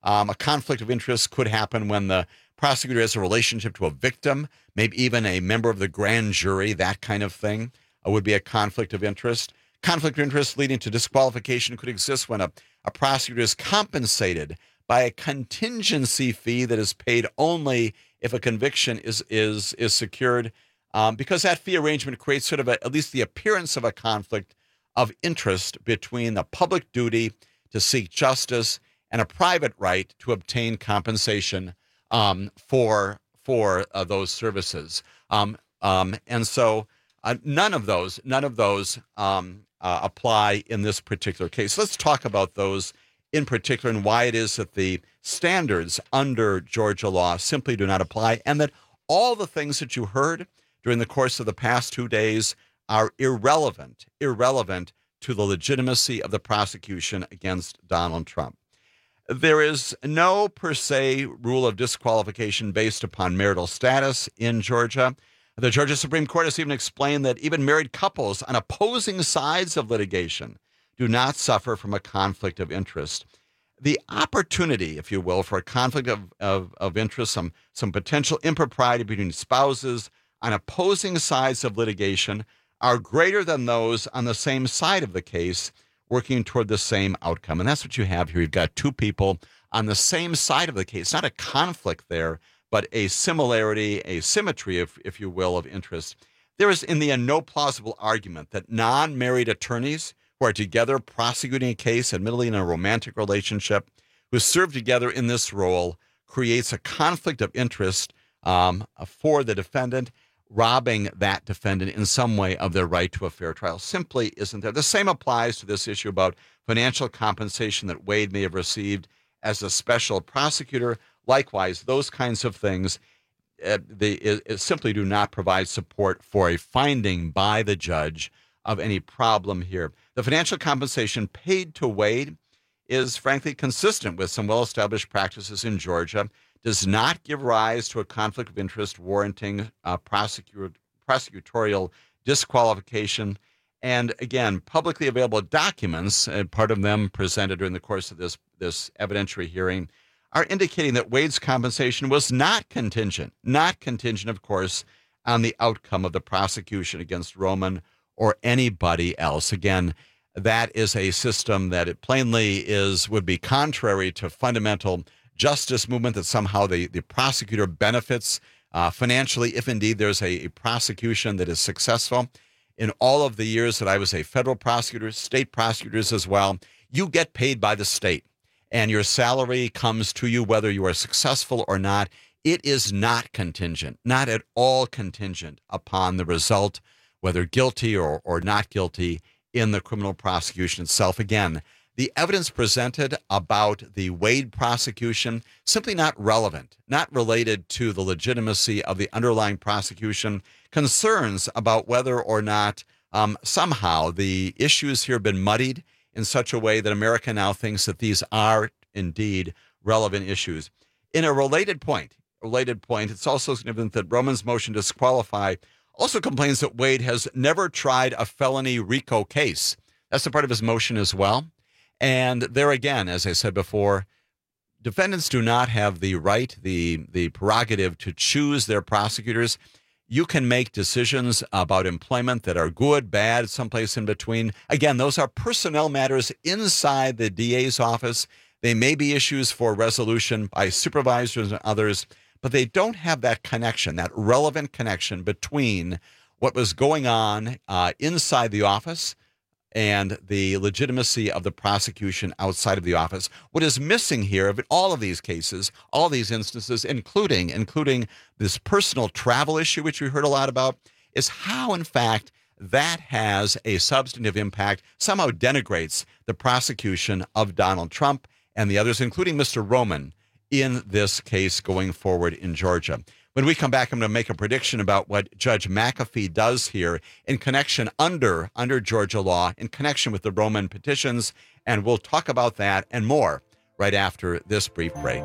Um, a conflict of interest could happen when the prosecutor has a relationship to a victim, maybe even a member of the grand jury, that kind of thing uh, would be a conflict of interest. Conflict of interest leading to disqualification could exist when a, a prosecutor is compensated by a contingency fee that is paid only if a conviction is is is secured, um, because that fee arrangement creates sort of a, at least the appearance of a conflict of interest between the public duty to seek justice and a private right to obtain compensation um, for for uh, those services. Um, um, and so uh, none of those none of those um, uh, apply in this particular case. Let's talk about those in particular and why it is that the standards under Georgia law simply do not apply, and that all the things that you heard during the course of the past two days are irrelevant, irrelevant to the legitimacy of the prosecution against Donald Trump. There is no per se rule of disqualification based upon marital status in Georgia. The Georgia Supreme Court has even explained that even married couples on opposing sides of litigation do not suffer from a conflict of interest. The opportunity, if you will, for a conflict of, of, of interest, some, some potential impropriety between spouses on opposing sides of litigation are greater than those on the same side of the case working toward the same outcome. And that's what you have here. You've got two people on the same side of the case, not a conflict there, but a similarity, a symmetry, if, if you will, of interest. There is in the end no plausible argument that non-married attorneys who are together prosecuting a case, admittedly in a romantic relationship, who serve together in this role, creates a conflict of interest um, for the defendant, robbing that defendant in some way of their right to a fair trial. Simply isn't there. The same applies to this issue about financial compensation that Wade may have received as a special prosecutor. Likewise, those kinds of things uh, they it, it simply do not provide support for a finding by the judge of any problem here. The financial compensation paid to Wade is frankly consistent with some well-established practices in Georgia, does not give rise to a conflict of interest warranting uh, prosecu- prosecutorial disqualification. And again, publicly available documents, and part of them presented during the course of this, this evidentiary hearing, are indicating that Wade's compensation was not contingent, not contingent, of course, on the outcome of the prosecution against Roman or anybody else. Again, that is a system that it plainly is would be contrary to fundamental justice movement, that somehow the, the prosecutor benefits uh, financially if indeed there's a, a prosecution that is successful. In all of the years that I was a federal prosecutor, state prosecutors as well, you get paid by the state and your salary comes to you whether you are successful or not. It is not contingent, not at all contingent upon the result, whether guilty or, or not guilty in the criminal prosecution itself. Again, the evidence presented about the Wade prosecution, simply not relevant, not related to the legitimacy of the underlying prosecution. Concerns about whether or not um, somehow the issues here have been muddied in such a way that America now thinks that these are indeed relevant issues. In a related point, related point, it's also significant that Roman's motion to disqualify also complains that Wade has never tried a felony RICO case. That's a part of his motion as well. And there again, as I said before, defendants do not have the right, the, the prerogative to choose their prosecutors. You can make decisions about employment that are good, bad, someplace in between. Again, those are personnel matters inside the D A's office. They may be issues for resolution by supervisors and others, but they don't have that connection, that relevant connection between what was going on uh, inside the office and the legitimacy of the prosecution outside of the office. What is missing here of all of these cases, all these instances, including including this personal travel issue, which we heard a lot about, is how, in fact, that has a substantive impact, somehow denigrates the prosecution of Donald Trump and the others, including Mister Roman, in this case going forward in Georgia. When we come back, I'm going to make a prediction about what Judge McAfee does here in connection under, under Georgia law, in connection with the Roman petitions, and we'll talk about that and more right after this brief break.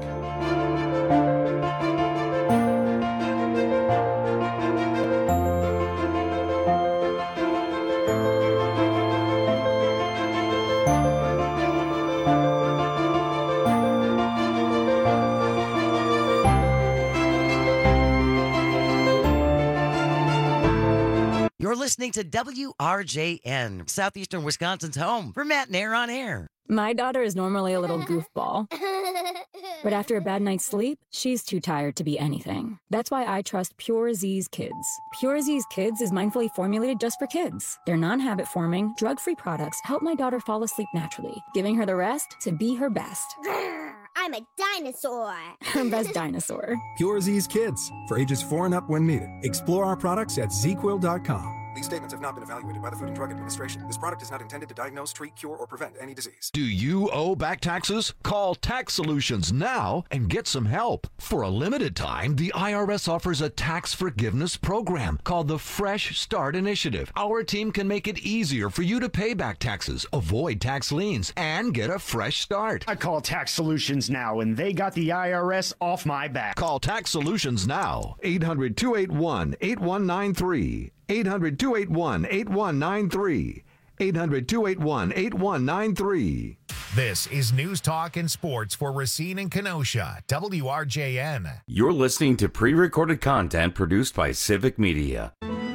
listening to W R J N, Southeastern Wisconsin's home for Matt and Air on Air. My daughter is normally a little goofball, but after a bad night's sleep, she's too tired to be anything. That's why I trust Pure Z's Kids. Pure Z's Kids is mindfully formulated just for kids. Their non-habit forming, drug-free products help my daughter fall asleep naturally, giving her the rest to be her best. I'm a dinosaur. Her best dinosaur. Pure Z's Kids, for ages four and up when needed. Explore our products at z quill dot com. These statements have not been evaluated by the Food and Drug Administration. This product is not intended to diagnose, treat, cure, or prevent any disease. Do you owe back taxes? Call Tax Solutions now and get some help. For a limited time, the I R S offers a tax forgiveness program called the Fresh Start Initiative. Our team can make it easier for you to pay back taxes, avoid tax liens, and get a fresh start. I call Tax Solutions now, and they got the I R S off my back. Call Tax Solutions now. eight hundred, two eight one, eight one nine three. eight hundred, two eight one, eight one nine three. eight hundred, two eight one, eight one nine three. This is News Talk and Sports for Racine and Kenosha, W R J N. You're listening to pre-recorded content produced by Civic Media.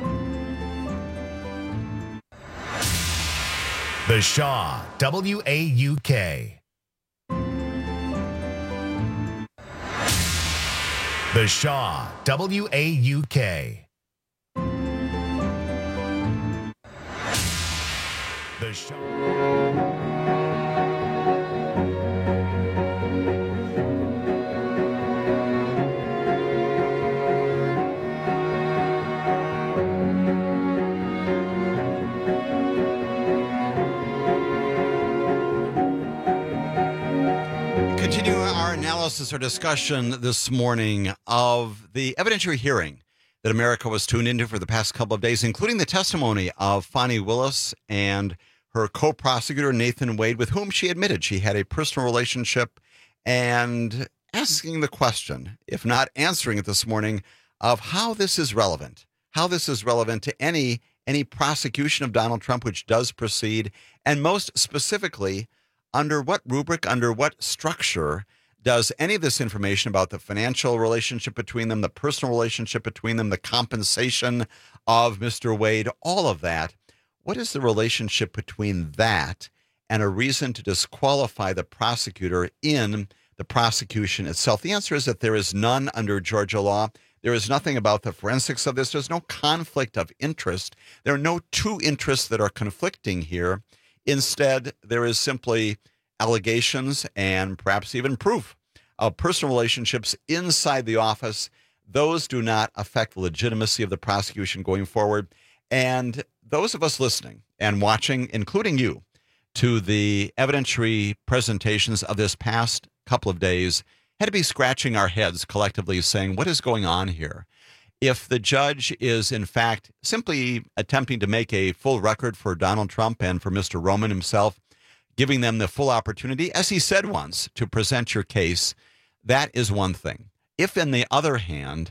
The Shaw, W A U K. The Shaw, W A U K. The Shaw. Continuing our analysis or discussion this morning of the evidentiary hearing that America was tuned into for the past couple of days, including the testimony of Fani Willis and her co-prosecutor, Nathan Wade, with whom she admitted she had a personal relationship, and asking the question, if not answering it this morning, of how this is relevant, how this is relevant to any any prosecution of Donald Trump, which does proceed, and most specifically, under what rubric, under what structure does any of this information about the financial relationship between them, the personal relationship between them, the compensation of Mister Wade, all of that, what is the relationship between that and a reason to disqualify the prosecutor in the prosecution itself? The answer is that there is none under Georgia law. There is nothing about the forensics of this. There's no conflict of interest. There are no two interests that are conflicting here. Instead, there is simply allegations and perhaps even proof of personal relationships inside the office. Those do not affect the legitimacy of the prosecution going forward. And those of us listening and watching, including you, to the evidentiary presentations of this past couple of days, had to be scratching our heads collectively saying, what is going on here? If the judge is, in fact, simply attempting to make a full record for Donald Trump and for Mister Roman himself, giving them the full opportunity, as he said once, to present your case, that is one thing. If, on the other hand,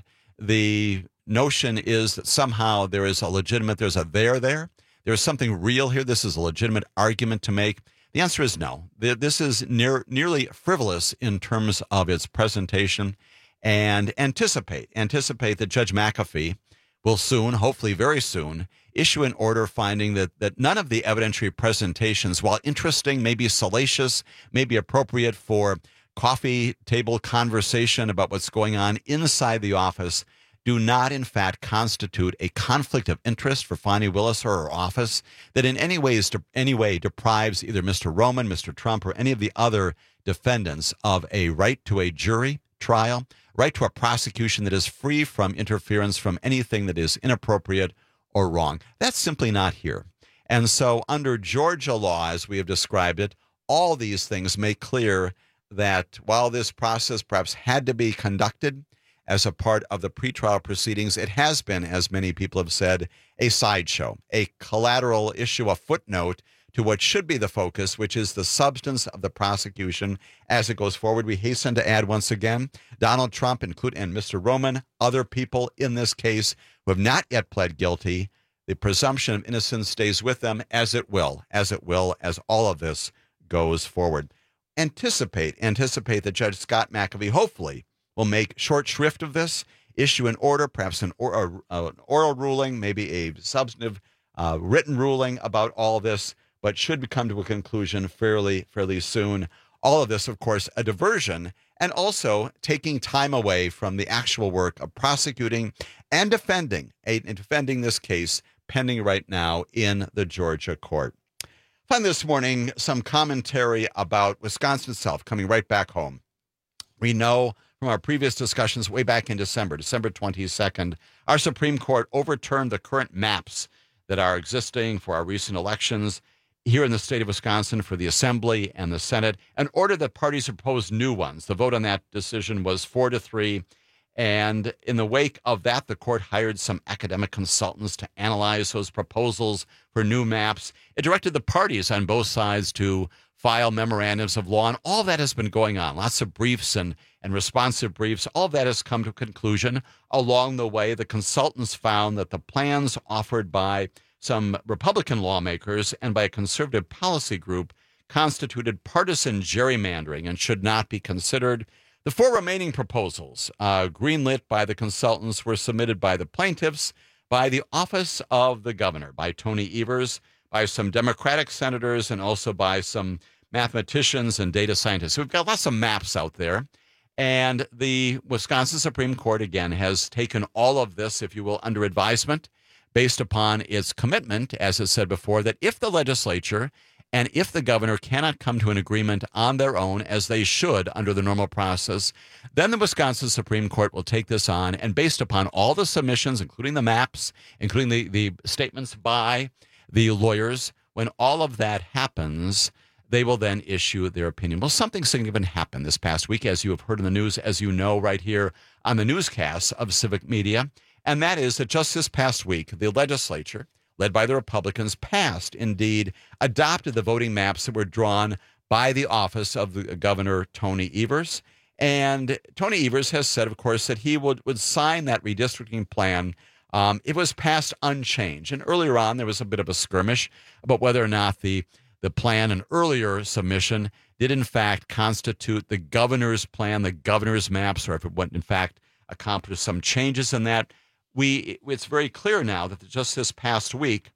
the notion is that somehow there is a legitimate, there's a there there, there's something real here, this is a legitimate argument to make, the answer is no. This is near, nearly frivolous in terms of its presentation. And anticipate, anticipate that Judge McAfee will soon, hopefully very soon, issue an order finding that, that none of the evidentiary presentations, while interesting, maybe salacious, maybe appropriate for coffee table conversation about what's going on inside the office, do not, in fact, constitute a conflict of interest for Fani Willis or her office that in any ways, any way deprives either Mister Roman, Mister Trump, or any of the other defendants of a right to a jury trial, right to a prosecution that is free from interference from anything that is inappropriate or wrong. That's simply not here. And so under Georgia law, as we have described it, all these things make clear that while this process perhaps had to be conducted as a part of the pretrial proceedings, it has been, as many people have said, a sideshow, a collateral issue, a footnote to what should be the focus, which is the substance of the prosecution as it goes forward. We hasten to add once again, Donald Trump include, and Mister Roman, other people in this case who have not yet pled guilty, the presumption of innocence stays with them as it will, as it will, as all of this goes forward. Anticipate, anticipate that Judge Scott McAfee hopefully will make short shrift of this, issue an order, perhaps an, or, uh, an oral ruling, maybe a substantive uh, written ruling about all this, but should come to a conclusion fairly, fairly soon. All of this, of course, a diversion, and also taking time away from the actual work of prosecuting and defending, a, defending this case pending right now in the Georgia court. Finally, this morning, some commentary about Wisconsin itself, coming right back home. We know from our previous discussions way back in December, December twenty-second, our Supreme Court overturned the current maps that are existing for our recent elections here in the state of Wisconsin for the Assembly and the Senate, and ordered that parties propose new ones. The vote on that decision was four to three. And in the wake of that, the court hired some academic consultants to analyze those proposals for new maps. It directed the parties on both sides to file memorandums of law, and all that has been going on. Lots of briefs and, and responsive briefs. All of that has come to a conclusion. Along the way, the consultants found that the plans offered by some Republican lawmakers and by a conservative policy group constituted partisan gerrymandering and should not be considered. The four remaining proposals, uh, greenlit by the consultants, were submitted by the plaintiffs, by the office of the governor, by Tony Evers, by some Democratic senators, and also by some mathematicians and data scientists. So we've got lots of maps out there. And the Wisconsin Supreme Court, again, has taken all of this, if you will, under advisement, based upon its commitment, as it said before, that if the legislature and if the governor cannot come to an agreement on their own, as they should under the normal process, then the Wisconsin Supreme Court will take this on, and based upon all the submissions, including the maps, including the, the statements by the lawyers, when all of that happens, they will then issue their opinion. Well, something significant happened this past week, as you have heard in the news, as you know, right here on the newscasts of Civic Media, and that is that just this past week, the legislature, led by the Republicans, passed, indeed, adopted the voting maps that were drawn by the office of the Governor Tony Evers. And Tony Evers has said, of course, that he would, would sign that redistricting plan. Um, it was passed unchanged. And earlier on, there was a bit of a skirmish about whether or not the, the plan, an earlier submission, did in fact constitute the governor's plan, the governor's maps, or if it would in fact accomplish some changes in that. We, it's very clear now that just this past week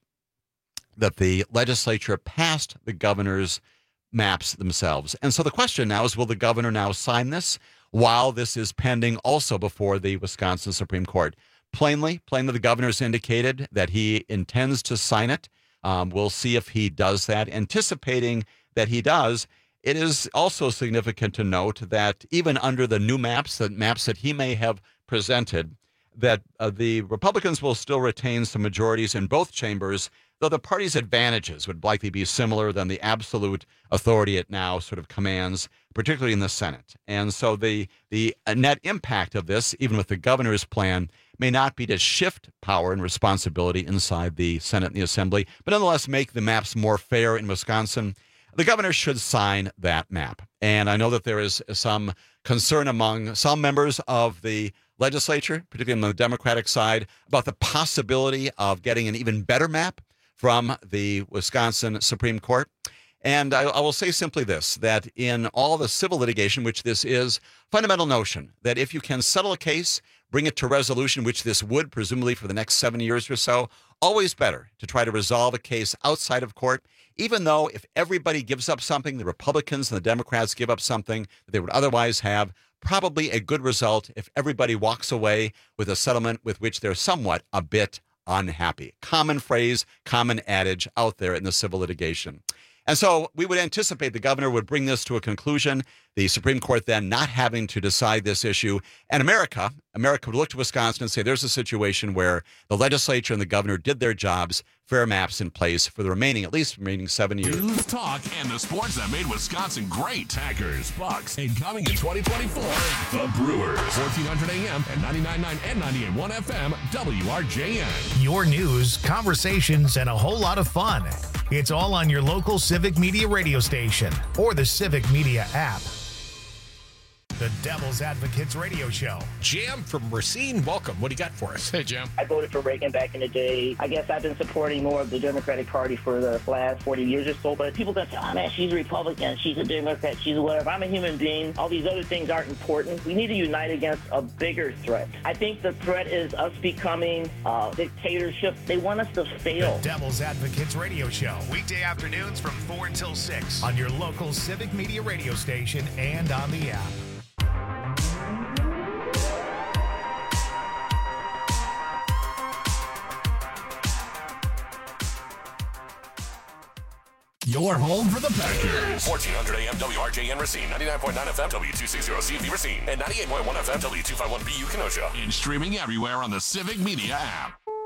that the legislature passed the governor's maps themselves. And so the question now is, will the governor now sign this while this is pending also before the Wisconsin Supreme Court? Plainly, plainly, the governor's indicated that he intends to sign it. Um, we'll see if he does that. Anticipating that he does, it is also significant to note that even under the new maps, the maps that he may have presented, that uh, the Republicans will still retain some majorities in both chambers, though the party's advantages would likely be similar than the absolute authority it now sort of commands, particularly in the Senate. And so the, the net impact of this, even with the governor's plan, may not be to shift power and responsibility inside the Senate and the Assembly, but nonetheless make the maps more fair in Wisconsin. The governor should sign that map. And I know that there is some concern among some members of the legislature, particularly on the Democratic side, about the possibility of getting an even better map from the Wisconsin Supreme Court. And I, I will say simply this, that in all the civil litigation, which this is, fundamental notion that if you can settle a case, bring it to resolution, which this would presumably for the next seven years or so, always better to try to resolve a case outside of court, even though if everybody gives up something, the Republicans and the Democrats give up something that they would otherwise have, probably a good result if everybody walks away with a settlement with which they're somewhat a bit unhappy. Common phrase, common adage out there in the civil litigation. And so we would anticipate the governor would bring this to a conclusion, the Supreme Court then not having to decide this issue. And America, America would look to Wisconsin and say there's a situation where the legislature and the governor did their jobs, fair maps in place for the remaining, at least remaining seven years. News, talk, and the sports that made Wisconsin great. Packers, Bucks, and coming in twenty twenty-four, the Brewers. fourteen hundred A M and ninety-nine point nine and ninety-eight point one F M, W R J N. Your news, conversations, and a whole lot of fun. It's all on your local Civic Media radio station or the Civic Media app. The Devil's Advocates Radio Show. Jim from Racine, welcome. What do you got for us? Hey, Jim. I voted for Reagan back in the day. I guess I've been supporting more of the Democratic Party for the last forty years or so, but people gonna say, oh man, she's a Republican, she's a Democrat, she's a whatever. I'm a human being. All these other things aren't important. We need to unite against a bigger threat. I think the threat is us becoming uh, dictatorship. They want us to fail. The Devil's Advocates Radio Show. Weekday afternoons from four until six on your local Civic Media radio station and on the app. Your home for the Packers. fourteen hundred A M W R J N Racine, ninety-nine point nine F M W two sixty C V Racine, and ninety-eight point one F M W two fifty-one B U Kenosha. And streaming everywhere on the Civic Media app.